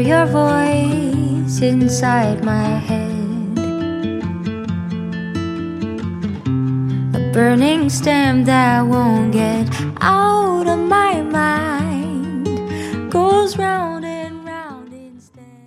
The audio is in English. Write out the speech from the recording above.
your voice inside my head, a burning stem that won't get out of my